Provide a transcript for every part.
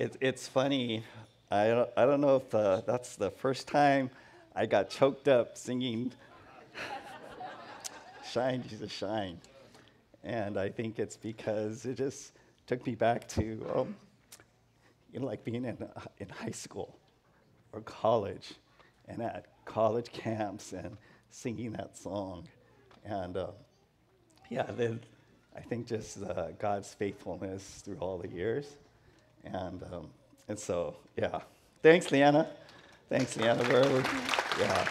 It's funny. I don't know if that's the first time I got choked up singing Shine, Jesus, Shine. And I think it's because it just took me back to, like being in high school or college and at college camps and singing that song. And I think just God's faithfulness through all the years. And so, yeah. Thanks, Leanna. Yeah.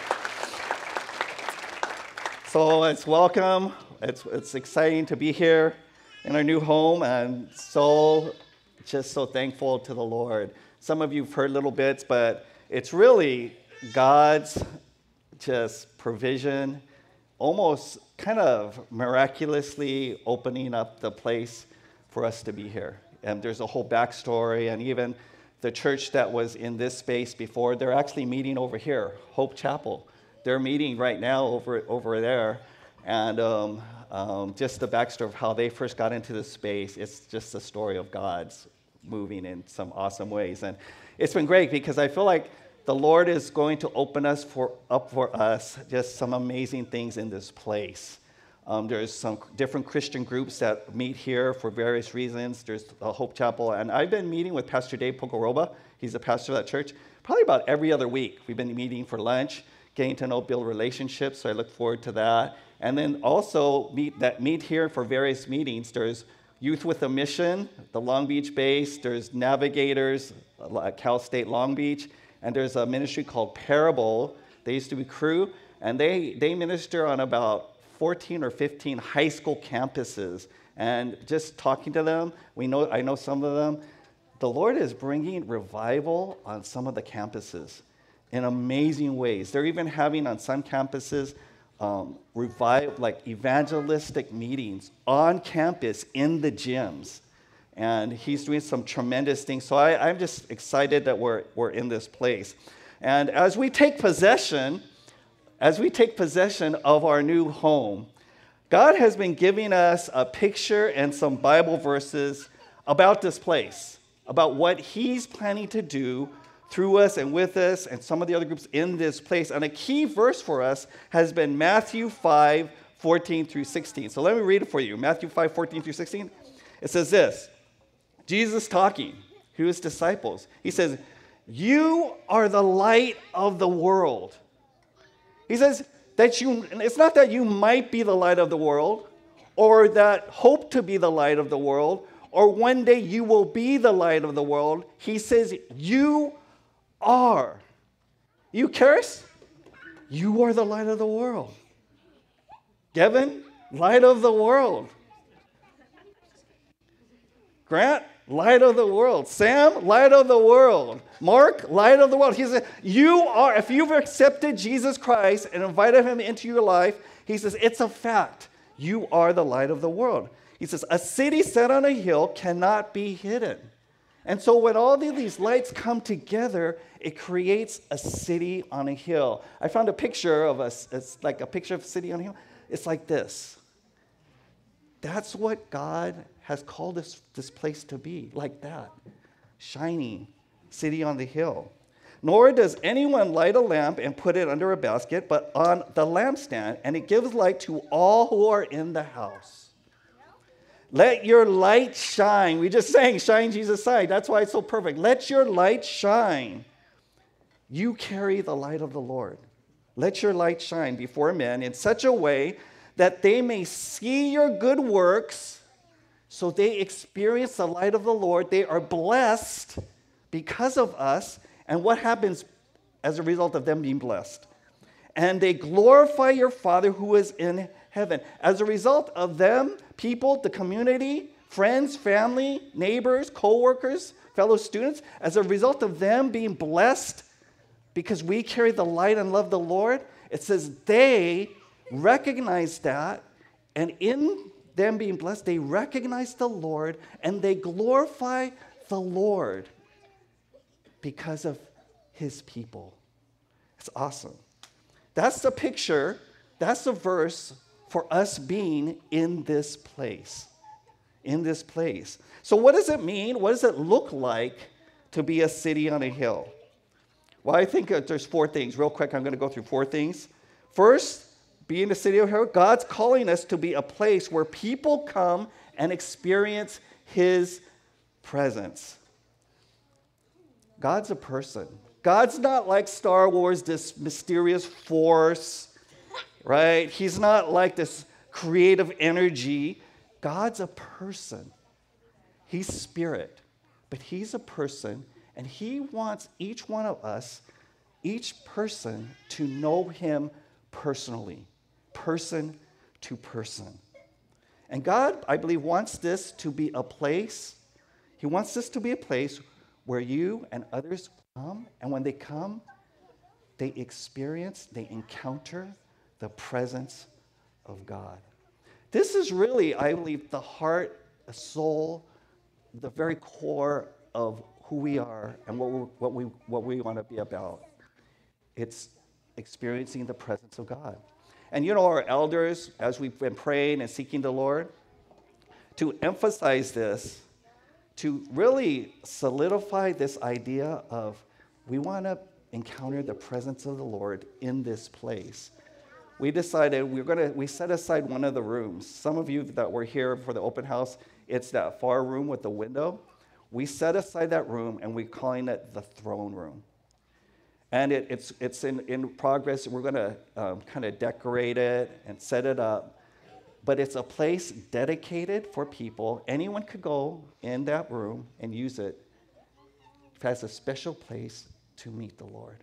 So it's welcome. It's exciting to be here in our new home, and so thankful to the Lord. Some of you have heard little bits, but it's really God's just provision, almost kind of miraculously opening up the place for us to be here. And there's a whole backstory, and even the church that was in this space before, they're actually meeting over here, Hope Chapel. They're meeting right now over there, and just the backstory of how they first got into this space, it's just a story of God's moving in some awesome ways. And it's been great because I feel like the Lord is going to open up for us just some amazing things in this place. There's some different Christian groups that meet here for various reasons. There's Hope Chapel, and I've been meeting with Pastor Dave Pokoroba. He's the pastor of that church, probably about every other week. We've been meeting for lunch, getting to know, build relationships, so I look forward to that. And then also meet here for various meetings. There's Youth with a Mission, the Long Beach base. There's Navigators, Cal State Long Beach. And there's a ministry called Parable. They used to be Cru, and they minister on about 14 or 15 high school campuses. And just talking to them, I know some of them, the Lord is bringing revival on some of the campuses in amazing ways. They're even having on some campuses evangelistic meetings on campus in the gyms. And he's doing some tremendous things. So I'm just excited that we're in this place. And as we take possession of our new home, God has been giving us a picture and some Bible verses about this place, about what he's planning to do through us and with us and some of the other groups in this place. And a key verse for us has been Matthew 5:14 through 16. So let me read it for you. Matthew 5:14 through 16. It says this, Jesus talking to his disciples. He says, "You are the light of the world." He says it's not that you might be the light of the world or that hope to be the light of the world or one day you will be the light of the world. He says, you are. You, Karis? You are the light of the world. Gavin, light of the world. Grant, light of the world. Sam, light of the world. Mark, light of the world. He says, you are, if you've accepted Jesus Christ and invited him into your life, he says, it's a fact. You are the light of the world. He says, a city set on a hill cannot be hidden. And so when all of these lights come together, it creates a city on a hill. I found a picture of it's like a picture of a city on a hill. It's like this. That's what God has called this place to be, like that. Shining city on the hill. Nor does anyone light a lamp and put it under a basket, but on the lampstand, and it gives light to all who are in the house. Let your light shine. We just sang, shine Jesus' side. That's why it's so perfect. Let your light shine. You carry the light of the Lord. Let your light shine before men in such a way that they may see your good works, so they experience the light of the Lord. They are blessed because of us. And what happens as a result of them being blessed? And they glorify your Father who is in heaven. As a result of them, people, the community, friends, family, neighbors, co-workers, fellow students, as a result of them being blessed because we carry the light and love the Lord, it says they recognize that, and in them being blessed, they recognize the Lord and they glorify the Lord because of his people. It's awesome. That's the picture, that's the verse for us being in this place. In this place. So what does it mean? What does it look like to be a city on a hill? Well, I think there's 4 things. Real quick, I'm going to go through 4 things. First, being a city on a hill, God's calling us to be a place where people come and experience his presence. God's a person. God's not like Star Wars, this mysterious force, right? He's not like this creative energy. God's a person. He's spirit, but he's a person, and he wants each one of us, each person, to know him personally, person to person. And God, I believe, wants this to be a place. He wants this to be a place where you and others come, and when they come, they experience, they encounter the presence of God. This is really, I believe, the heart, the soul, the very core of who we are and what we want to be about. It's experiencing the presence of God. And you know, our elders, as we've been praying and seeking the Lord, to emphasize this, to really solidify this idea of we want to encounter the presence of the Lord in this place. We decided we set aside one of the rooms. Some of you that were here for the open house, it's that far room with the window. We set aside that room, and we're calling it the throne room. And it's in progress. We're going to kind of decorate it and set it up. But it's a place dedicated for people. Anyone could go in that room and use it. It has a special place to meet the Lord.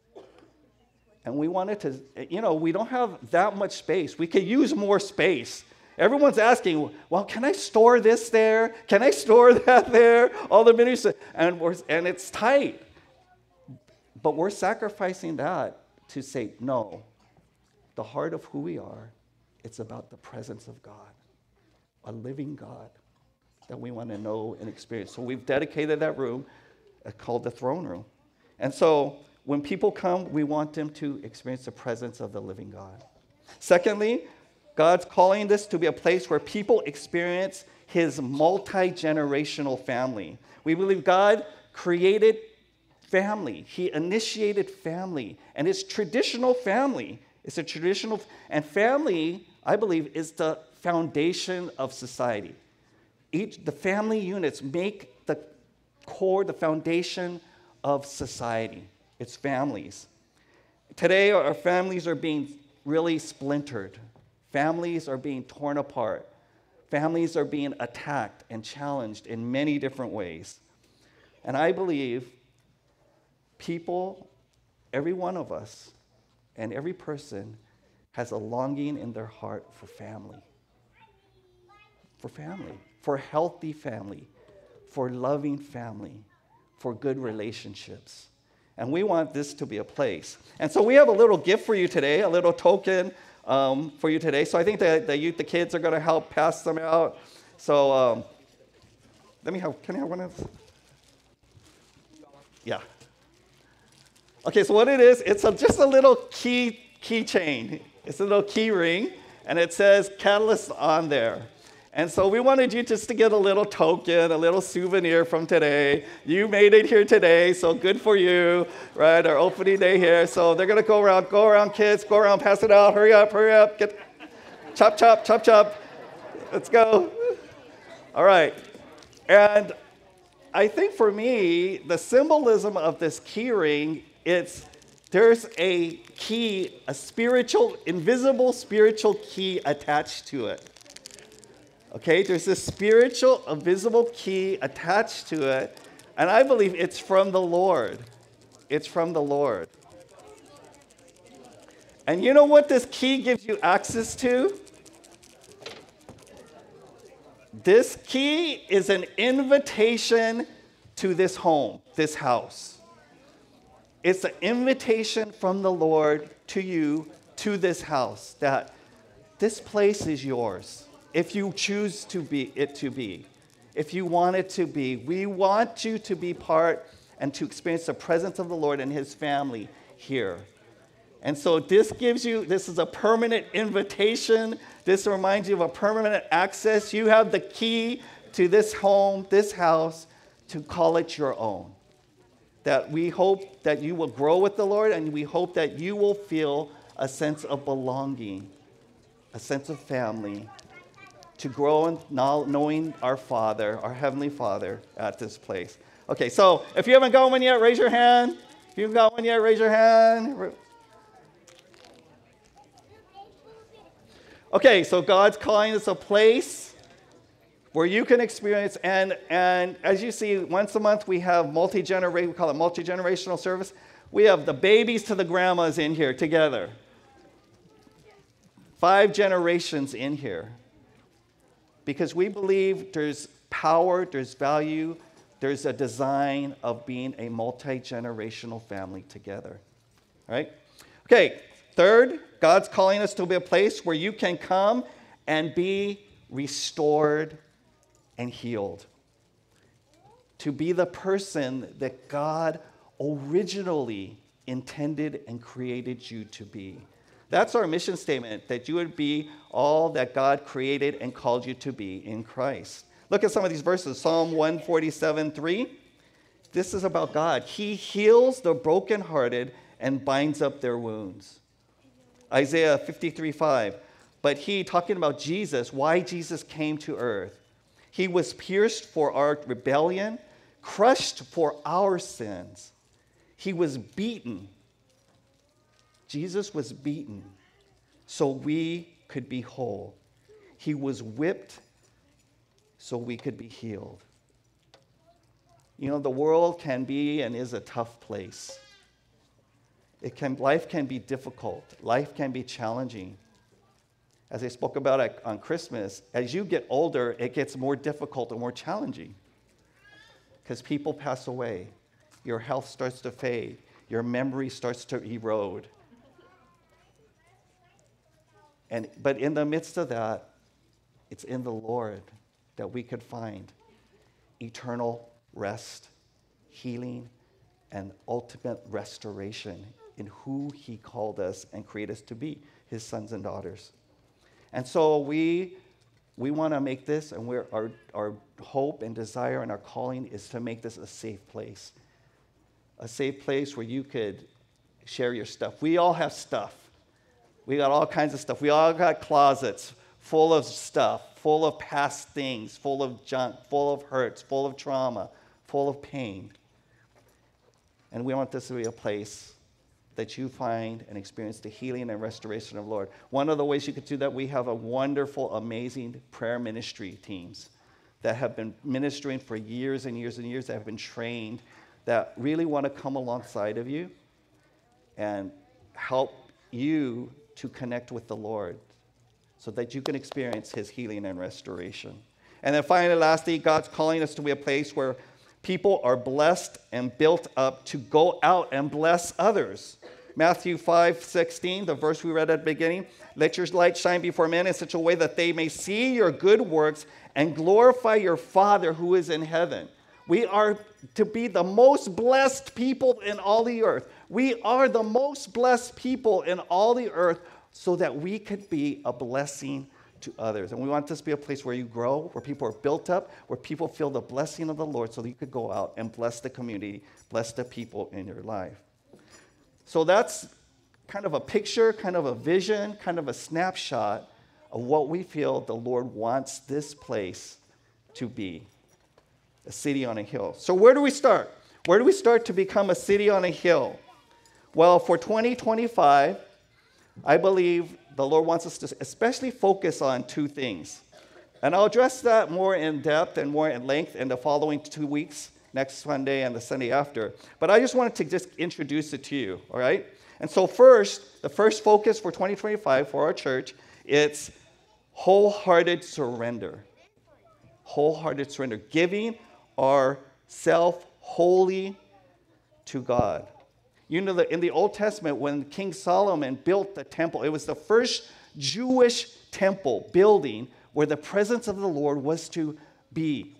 And we wanted to, we don't have that much space. We could use more space. Everyone's asking, well, can I store this there? Can I store that there? All the ministries, and it's tight. But we're sacrificing that to say, no, the heart of who we are, it's about the presence of God, a living God that we want to know and experience. So we've dedicated that room called the throne room. And so when people come, we want them to experience the presence of the living God. Secondly, God's calling this to be a place where people experience his multi-generational family. We believe God created family. He initiated family, and it's traditional family. It's a traditional, and family, I believe, is the foundation of society. The family units make the core, the foundation of society. It's families. Today, our families are being really splintered. Families are being torn apart. Families are being attacked and challenged in many different ways. And I believe people, every one of us, and every person has a longing in their heart for family. For healthy family, for loving family, for good relationships. And we want this to be a place. And so we have a little gift for you today, a little token for you today. So I think the kids are going to help pass them out. So can I have one of those? Yeah. Okay, so what it is, it's just a little keychain. It's a little key ring, and it says Catalyst on there. And so we wanted you just to get a little token, a little souvenir from today. You made it here today, so good for you, right? Our opening day here. So they're going to go around, kids, go around, pass it out. Hurry up, get chop, chop, chop, chop. Let's go. All right. And I think for me, the symbolism of this key ring, there's a key, a spiritual, invisible spiritual key attached to it. Okay, there's this spiritual, invisible key attached to it, and I believe it's from the Lord. It's from the Lord. And you know what this key gives you access to? This key is an invitation to this home, this house. It's an invitation from the Lord to you, to this house, that this place is yours. If you choose to be it to be, if you want it to be, we want you to be part and to experience the presence of the Lord and his family here. And so this is a permanent invitation. This reminds you of a permanent access. You have the key to this home, this house, to call it your own. that we hope that you will grow with the Lord, and we hope that you will feel a sense of belonging, a sense of family, to grow in knowing our Father, our Heavenly Father, at this place. Okay, so if you haven't got one yet, raise your hand. If you haven't got one yet, raise your hand. Okay, so God's calling us a place where you can experience, and as you see, once a month we have we call it multi-generational service. We have the babies to the grandmas in here together. 5 generations in here. Because we believe there's power, there's value, there's a design of being a multi-generational family together. All right? Okay, third, God's calling us to be a place where you can come and be restored and healed. To be the person that God originally intended and created you to be. That's our mission statement, that you would be all that God created and called you to be in Christ. Look at some of these verses. Psalm 147:3. This is about God. He heals the brokenhearted and binds up their wounds. Isaiah 53:5. But he, talking about Jesus, why Jesus came to earth. He was pierced for our rebellion, crushed for our sins. He was beaten. Jesus was beaten so we could be whole. He was whipped so we could be healed. You know, the world can be and is a tough place. Life can be difficult. Life can be challenging. As I spoke about on Christmas, as you get older, it gets more difficult and more challenging because people pass away. Your health starts to fade. Your memory starts to erode. But in the midst of that, it's in the Lord that we could find eternal rest, healing, and ultimate restoration in who he called us and created us to be, his sons and daughters. And so we want to make this, and our hope and desire and our calling is to make this a safe place. A safe place where you could share your stuff. We all have stuff. We got all kinds of stuff. We all got closets full of stuff, full of past things, full of junk, full of hurts, full of trauma, full of pain. And we want this to be a place that you find and experience the healing and restoration of the Lord. One of the ways you could do that, we have a wonderful, amazing prayer ministry teams that have been ministering for years and years and years, that have been trained, that really want to come alongside of you and help you to connect with the Lord so that you can experience his healing and restoration. And then finally, lastly, God's calling us to be a place where people are blessed and built up to go out and bless others. Matthew 5:16, the verse we read at the beginning, let your light shine before men in such a way that they may see your good works and glorify your Father who is in heaven. We are to be the most blessed people in all the earth. We are the most blessed people in all the earth so that we could be a blessing to others. And we want this to be a place where you grow, where people are built up, where people feel the blessing of the Lord so that you could go out and bless the community, bless the people in your life. So that's kind of a picture, kind of a vision, kind of a snapshot of what we feel the Lord wants this place to be. A city on a hill. So where do we start? Where do we start to become a city on a hill? Well, for 2025, I believe the Lord wants us to especially focus on 2 things. And I'll address that more in depth and more in length in the following 2 weeks, next Sunday and the Sunday after. But I just wanted to just introduce it to you, all right? And so first, the first focus for 2025 for our church, it's wholehearted surrender. Wholehearted surrender. Giving ourselves wholly to God. You know that in the Old Testament, when King Solomon built the temple, it was the first Jewish temple building where the presence of the Lord was to be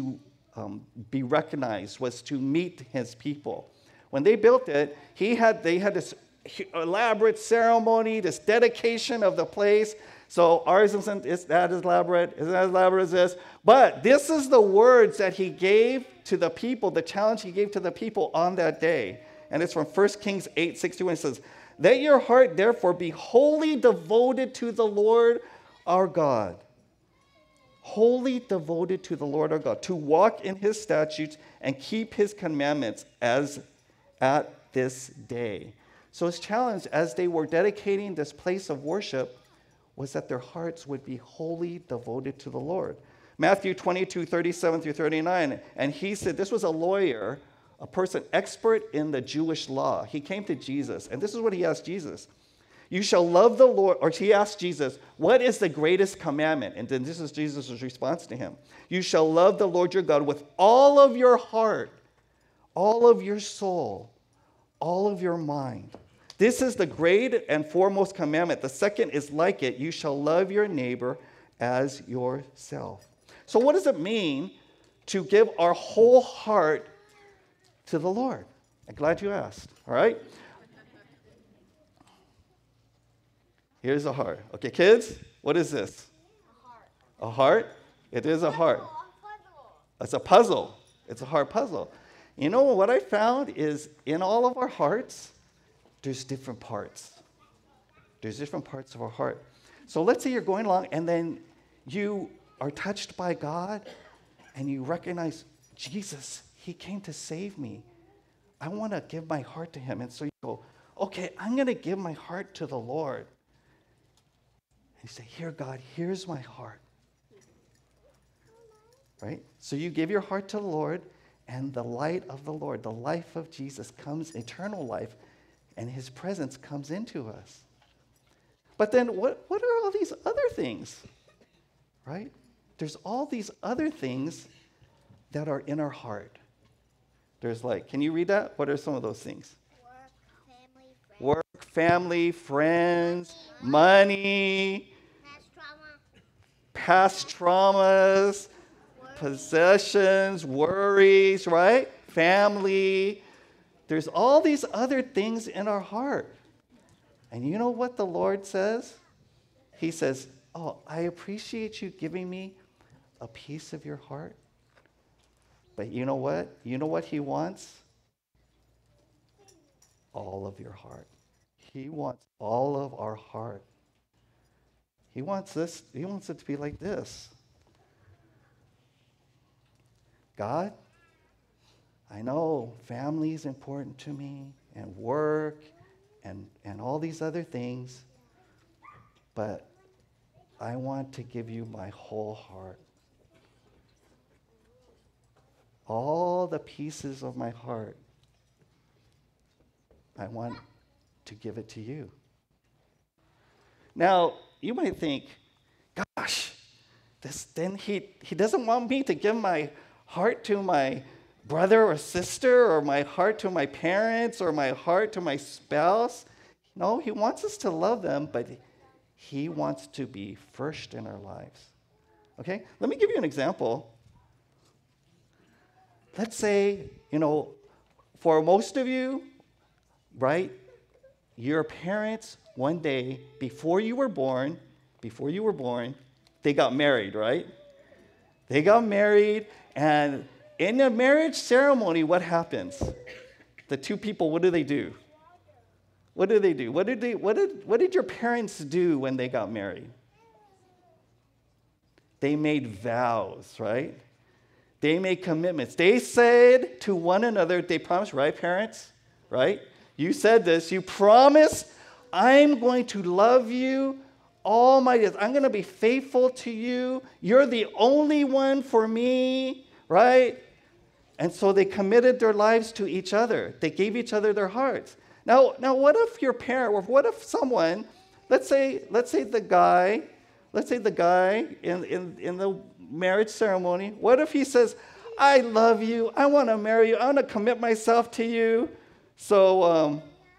recognized, was to meet his people. When they built it, they had this elaborate ceremony, this dedication of the place. So ours isn't that elaborate, isn't as elaborate as this. But this is the words that he gave to the people, the challenge he gave to the people on that day. And it's from 1 Kings 8:61. It says, let your heart therefore be wholly devoted to the Lord our God. Wholly devoted to the Lord our God, to walk in his statutes and keep his commandments as at this day. So his challenge as they were dedicating this place of worship was that their hearts would be wholly devoted to the Lord. Matthew 22:37-39, and he said, this was a lawyer, a person expert in the Jewish law. He came to Jesus, and this is what he asked Jesus. You shall love the Lord, or he asked Jesus, what is the greatest commandment? And then this is Jesus' response to him. You shall love the Lord your God with all of your heart, all of your soul, all of your mind. This is the great and foremost commandment. The second is like it. You shall love your neighbor as yourself. So what does it mean to give our whole heart to the Lord? I'm glad you asked, all right? Here's a heart. Okay, kids, what is this? A heart? It is a heart. It's a puzzle. It's a heart puzzle. You know what I found is in all of our hearts, there's different parts. There's different parts of our heart. So let's say you're going along and then you are touched by God and you recognize, Jesus, he came to save me. I want to give my heart to him. And so you go, okay, I'm going to give my heart to the Lord. And you say, here, God, here's my heart. Right? So you give your heart to the Lord, and the light of the Lord, the life of Jesus comes, eternal life, and his presence comes into us. But then what are all these other things? Right? There's all these other things that are in our heart. There's like, can you read that? What are some of those things? Work, family, friends, money, past traumas, possessions, worries, right? Family. There's all these other things in our heart. And you know what the Lord says? He says, oh, I appreciate you giving me a piece of your heart. But you know what? You know what he wants? All of your heart. He wants all of our heart. He wants this. He wants it to be like this. God, I know family is important to me, and work, and all these other things, but I want to give you my whole heart. All the pieces of my heart, I want to give it to you. Now, you might think, gosh, then he doesn't want me to give my heart to my brother or sister, or my heart to my parents, or my heart to my spouse. No, he wants us to love them, but he wants to be first in our lives. Okay? Let me give you an example. Let's say, for most of you, right, your parents one day, before you were born, they got married, right? They got married, and in the marriage ceremony, what happens? The two people, what do they do? What do they do? What did your parents do when they got married? They made vows, right? They made commitments. They said to one another, they promised, right, parents? Right? You said this. You promised, I'm going to love you all my days. I'm going to be faithful to you. You're the only one for me, right? And so they committed their lives to each other. They gave each other their hearts. Now what if your parent, or what if someone, let's say the guy in the marriage ceremony, what if he says, I love you, I want to marry you, I want to commit myself to you. So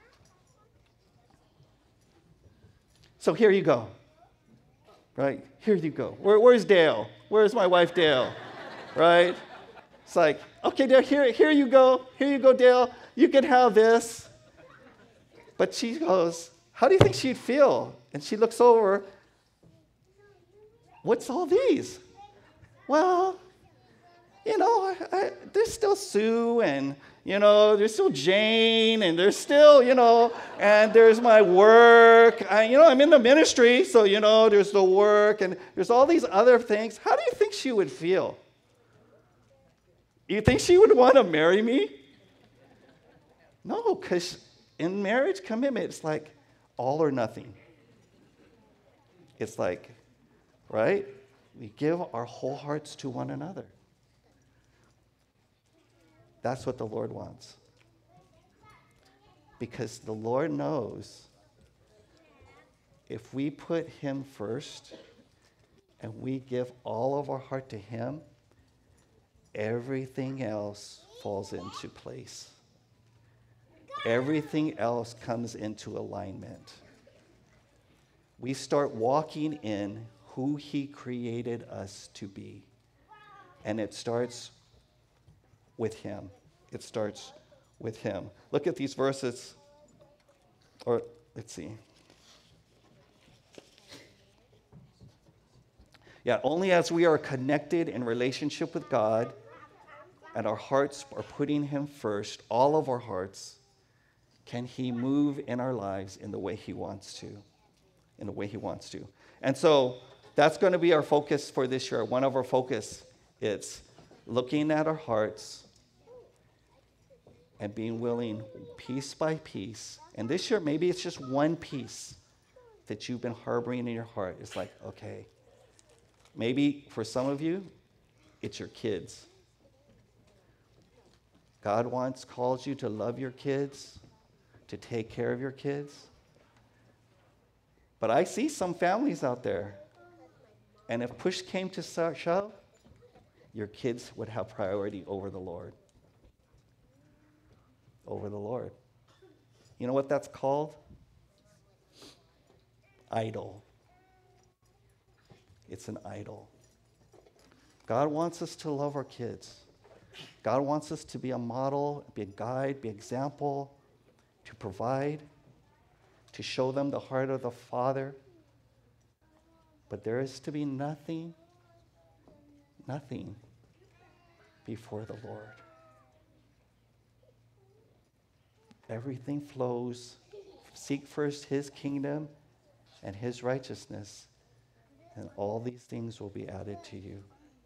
here you go. Right? Here you go. Where's Dale? Where's my wife Dale? Right? It's like, okay, Dale, here you go. Here you go, Dale. You can have this. But she goes, how do you think she'd feel? And she looks over. What's all these? Well, there's still Sue, and, there's still Jane, and there's still, and there's my work. I'm in the ministry, so, there's the work, and there's all these other things. How do you think she would feel? You think she would want to marry me? No, because in marriage commitment, it's like all or nothing. It's like, right? We give our whole hearts to one another. That's what the Lord wants. Because the Lord knows if we put him first and we give all of our heart to him, everything else falls into place. Everything else comes into alignment. We start walking in who he created us to be. And it starts with him. It starts with him. Look at these verses. Or, let's see. Yeah, only as we are connected in relationship with God and our hearts are putting him first, all of our hearts, can he move in our lives in the way he wants to. In the way he wants to. And so that's going to be our focus for this year. One of our focus is looking at our hearts and being willing piece by piece. And this year, maybe it's just one piece that you've been harboring in your heart. It's like, okay, maybe for some of you, it's your kids. God calls you to love your kids, to take care of your kids. But I see some families out there, and if push came to shove, your kids would have priority over the Lord. Over the Lord. You know what that's called? Idol. It's an idol. God wants us to love our kids. God wants us to be a model, be a guide, be an example, to provide, to show them the heart of the Father. But there is to be nothing before the Lord. Everything flows. Seek first his kingdom and his righteousness, and all these things will be added to you.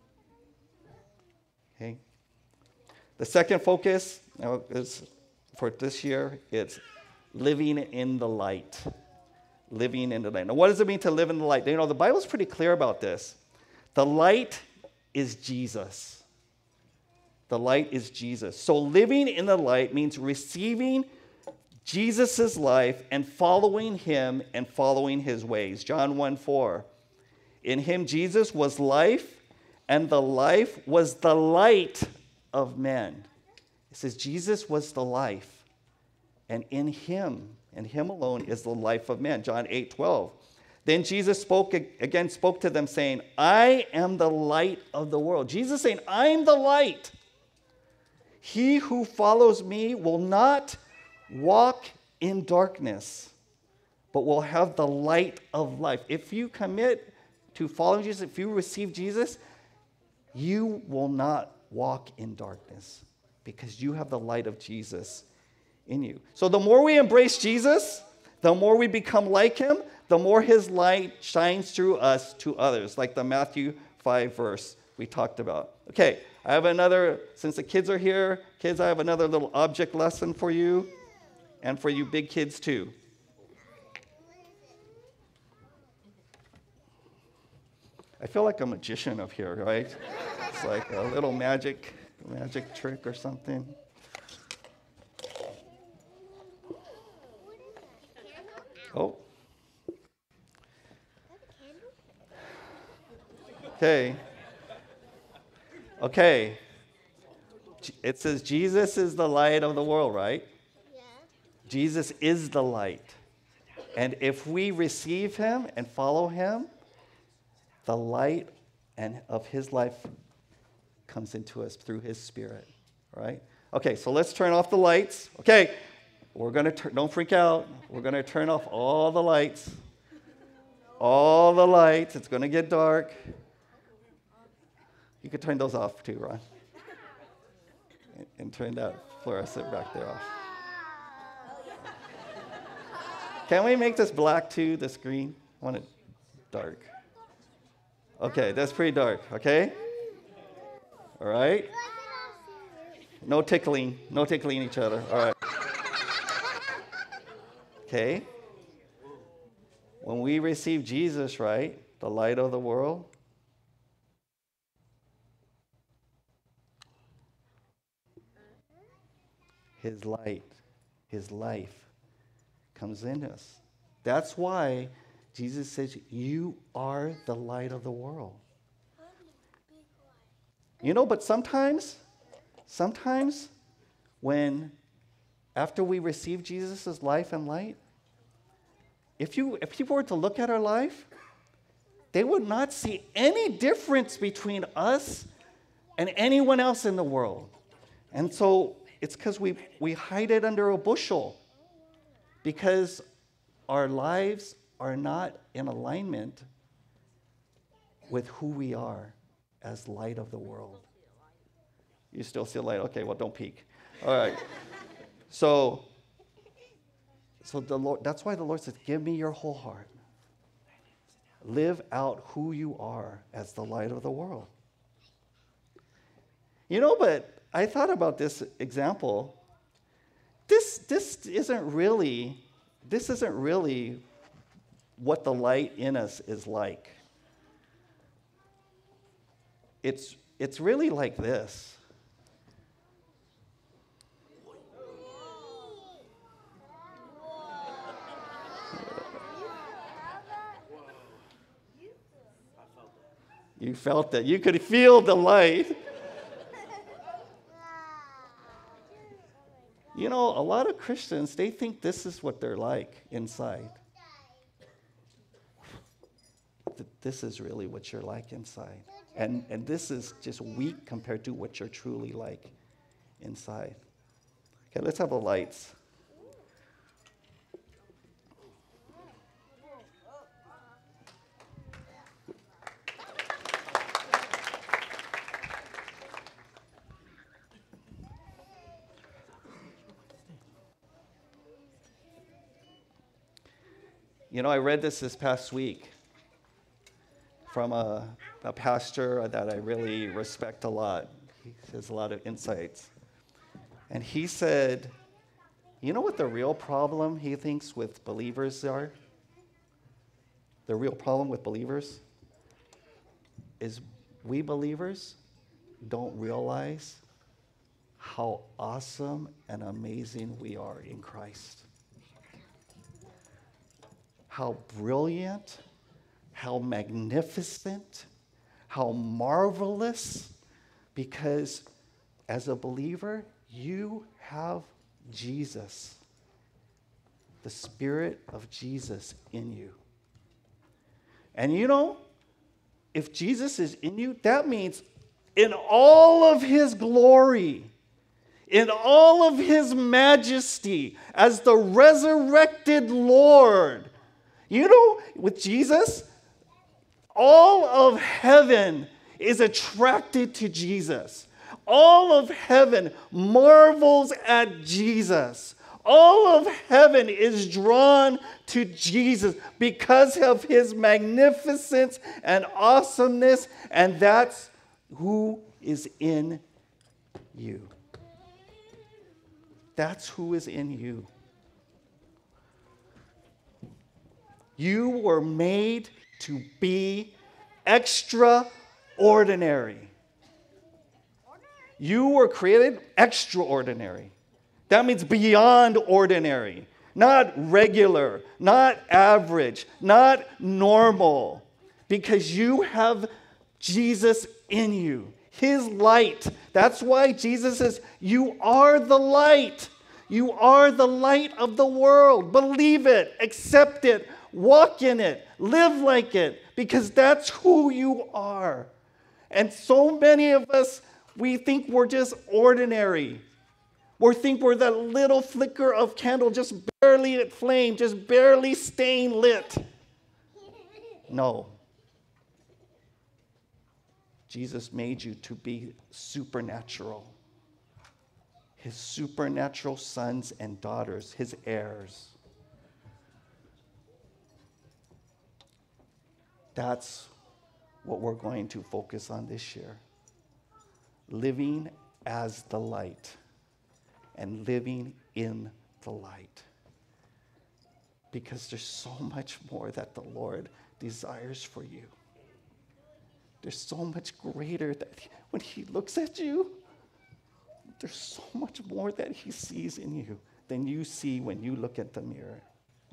Okay? The second focus is for this year, it's living in the light. Living in the light. Now, what does it mean to live in the light? The Bible's pretty clear about this. The light is Jesus. The light is Jesus. So living in the light means receiving Jesus' life and following him and following his ways. John 1:4. In him Jesus was life, and the life was the light of men. It says Jesus was the life, and in him alone is the life of men. John 8:12. Then Jesus spoke to them, saying, I am the light of the world. Jesus saying, I am the light. He who follows me will not walk in darkness, but will have the light of life. If you commit to following Jesus, if you receive Jesus, you will not walk in darkness because you have the light of Jesus in you. So the more we embrace Jesus, the more we become like him, the more his light shines through us to others, like the Matthew 5 verse we talked about. Okay, I have another, since the kids are here, kids, I have another little object lesson for you and for you big kids too. I feel like a magician up here, right? It's like a little magic trick or something. Oh. Okay. It says Jesus is the light of the world, right? Yeah. Jesus is the light. And if we receive him and follow him, the light of his life comes into us through his Spirit, right? Okay, so let's turn off the lights. Okay, we're going to don't freak out. We're going to turn off all the lights. All the lights. It's going to get dark. You could turn those off too, Ron. and turn that fluorescent back there off. Can we make this black too, the screen? I want it dark. Okay, that's pretty dark, okay? All right? No tickling each other. All right. Okay? When we receive Jesus, right, the light of the world, his light, his life comes in us. That's why Jesus says, you are the light of the world. You know, but sometimes when, after we receive Jesus' life and light, if people were to look at our life, they would not see any difference between us and anyone else in the world. And so it's because we hide it under a bushel, because our lives are not in alignment with who we are as light of the world. You still see light? Okay, well, don't peek. All right. So the Lord, that's why the Lord says, give me your whole heart. Live out who you are as the light of the world. You know, but I thought about this example. This isn't really what the light in us is like. It's really like this. You felt that. You could feel the light. You know, a lot of Christians, they think this is what they're like inside. This is really what you're like inside. And this is just weak compared to what you're truly like inside. Okay, let's have the lights. You know, I read this past week from a pastor that I really respect a lot. He has a lot of insights. And he said, you know what the real problem he thinks with believers are? The real problem with believers is we believers don't realize how awesome and amazing we are in Christ. How brilliant, how magnificent, how marvelous, because as a believer, you have Jesus, the Spirit of Jesus in you. And you know, if Jesus is in you, that means in all of his glory, in all of his majesty, as the resurrected Lord, you know, with Jesus, all of heaven is attracted to Jesus. All of heaven marvels at Jesus. All of heaven is drawn to Jesus because of his magnificence and awesomeness, and that's who is in you. That's who is in you. You were made to be extraordinary. You were created extraordinary. That means beyond ordinary. Not regular, not average, not normal. Because you have Jesus in you. His light. That's why Jesus says, you are the light. You are the light of the world. Believe it. Accept it. Walk in it. Live like it. Because that's who you are. And so many of us, we think we're just ordinary. We think we're that little flicker of candle, just barely at flame, just barely staying lit. No. Jesus made you to be supernatural. his supernatural sons and daughters, his heirs. That's what we're going to focus on this year. Living as the light and living in the light. Because there's so much more that the Lord desires for you. There's so much greater that when he looks at you, there's so much more that he sees in you than you see when you look at the mirror.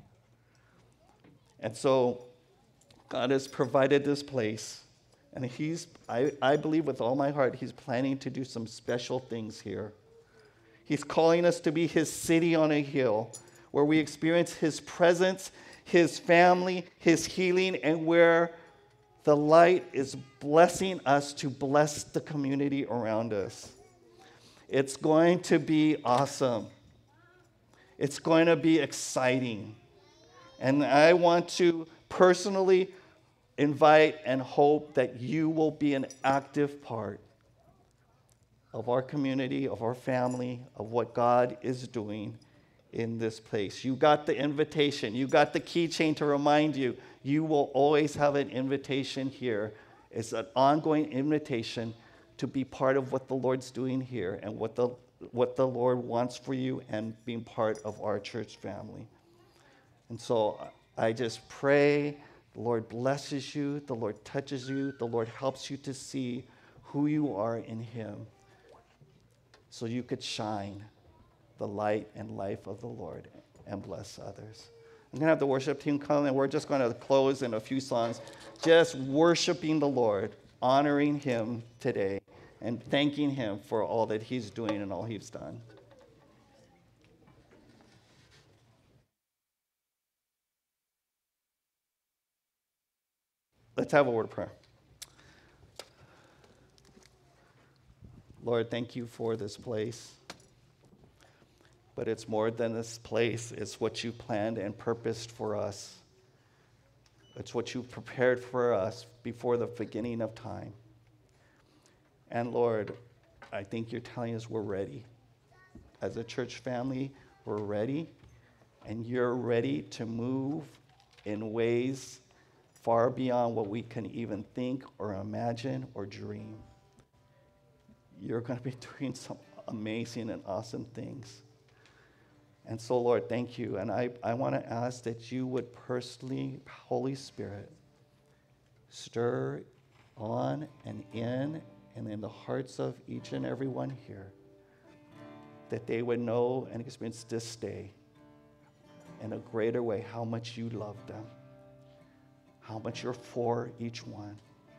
And so God has provided this place, and I believe with all my heart, he's planning to do some special things here. He's calling us to be his city on a hill, where we experience his presence, his family, his healing, and where the light is blessing us to bless the community around us. It's going to be awesome. It's going to be exciting. And I want to personally invite and hope that you will be an active part of our community, of our family, of what God is doing in this place. You got the invitation. You got the keychain to remind you. You will always have an invitation here. It's an ongoing invitation to be part of what the Lord's doing here and what the Lord wants for you and being part of our church family. And so I just pray the Lord blesses you, the Lord touches you, the Lord helps you to see who you are in him so you could shine the light and life of the Lord and bless others. I'm going to have the worship team come, and we're just going to close in a few songs, just worshiping the Lord, honoring him today, and thanking him for all that he's doing and all he's done. Let's have a word of prayer. Lord, thank you for this place. But it's more than this place. It's what you planned and purposed for us. It's what you prepared for us before the beginning of time. And Lord, I think you're telling us we're ready. As a church family, we're ready. And you're ready to move in ways far beyond what we can even think or imagine or dream. You're going to be doing some amazing and awesome things. And so, Lord, thank you. And I want to ask that you would personally, Holy Spirit, stir on and in the hearts of each and every one here, that they would know and experience this day in a greater way how much you love them, how much you're for each one,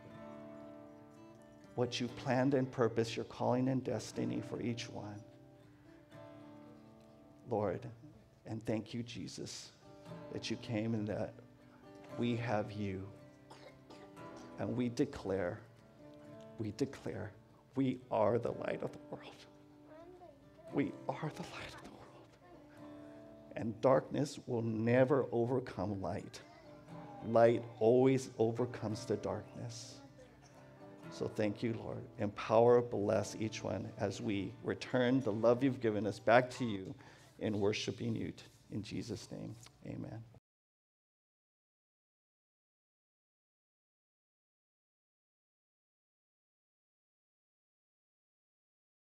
what you've planned and purposed, your calling and destiny for each one. Lord, and thank you, Jesus, that you came and that we have you. And we declare, we are the light of the world. We are the light of the world. And darkness will never overcome light. Light always overcomes the darkness. So thank you, Lord. Empower, bless each one as we return the love you've given us back to you in worshiping you. In Jesus' name, amen.